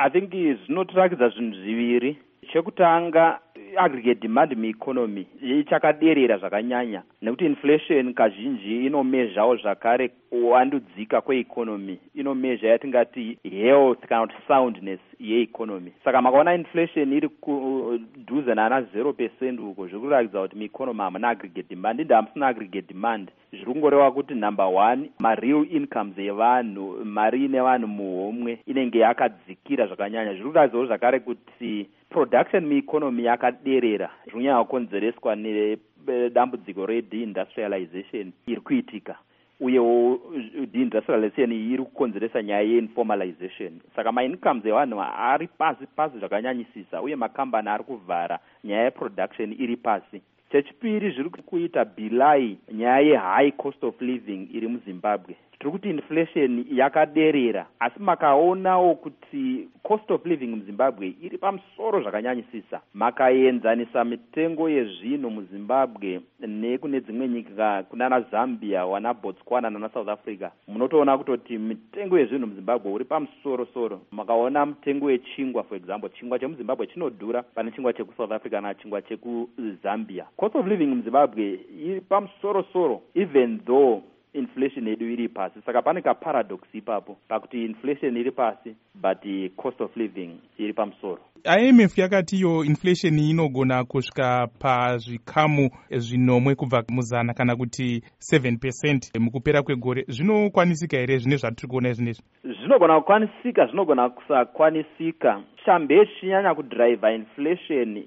I think zvinotirakidza zvinhu zviviri. Chekutanga, aggregate demand mueconomy ichakaderera zvakanyanya nekuti inflation kazhinji inomezhawo zvakare kuwandudzika kweeconomy, inomezha yatingati health kana kuti soundness yeeconomy. Saka makaona inflation iri kudhuze nana 0% uko zviri kuratidza kuti mueconomy hamuna aggregate demand. Inde hamusina aggregate demand, zviri kungoreva kuti number one, mareal incomes evanhu, mari ine vanhu muhomwe inenge yakadzikira zvakanyanya. Zviri kuratidzawo zvakare kuti production mueconomy yakaderera, zviri kunyanya kukonzereswa nedambudziko redeindustrialization iri kuitika, uyewo deindustrialization iri kukonzeresa nyaya yeinformalization. Saka maincomes evanhu ari pasi zvakanyanyisisa, uye makambani ari kuvhara, nyaya yeproduction iri pasi. Chechipiri, zviri kuita bilai nyaya yehigh cost of living iri muZimbabwe. Tiri kuti inflation yakaderera, asi makaonawo kuti cost of living muZimbabwe iri pamusoro zvakanyanyisisa. Makaenzanisa mitengo yezvinhu muZimbabwe nekune dzimwe nyika kunana Zambia, wana Botswana nana South Africa, munotoona kutoti mitengo yezvinhu muZimbabwe uri pamusoro. Makaona mutengo wechingwa, for example, chingwa chemuZimbabwe chinodhura pane chingwa chekuSouth Africa na chingwa chekuZambia. Cost of living muZimbabwe iri pamusoro, even though inflation yedu iri pasi. Saka pane kaparadox ipapo pakuti inflation iri pasi but cost of living iri pamusoro. IMF yakati iyo inflation inogona kusvika pazvikamu zvinomwe kubva muzana kana kuti 7% mukupera kwegore. Zvinokwanisika here zvine zvatiri kuona izvinezvi? Zvinogona kukwanisika, zvinogona kusakwanisika. Chambe chinyanya kudrive inflation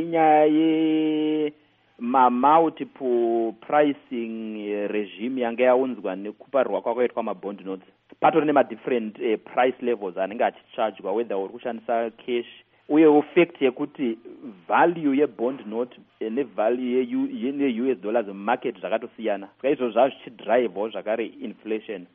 inyaya multiple pricing regime yanga yaunzwa nekuparwa kwakaitwa mabond notes. Patori different price levels anenge achichargwa, whether uri kushandisa cash, uye fact yekuti value yebond note nevalue ye US dollars mumarket zvakatosiyana. Saka izvo zvichidrivewo zvakare inflation.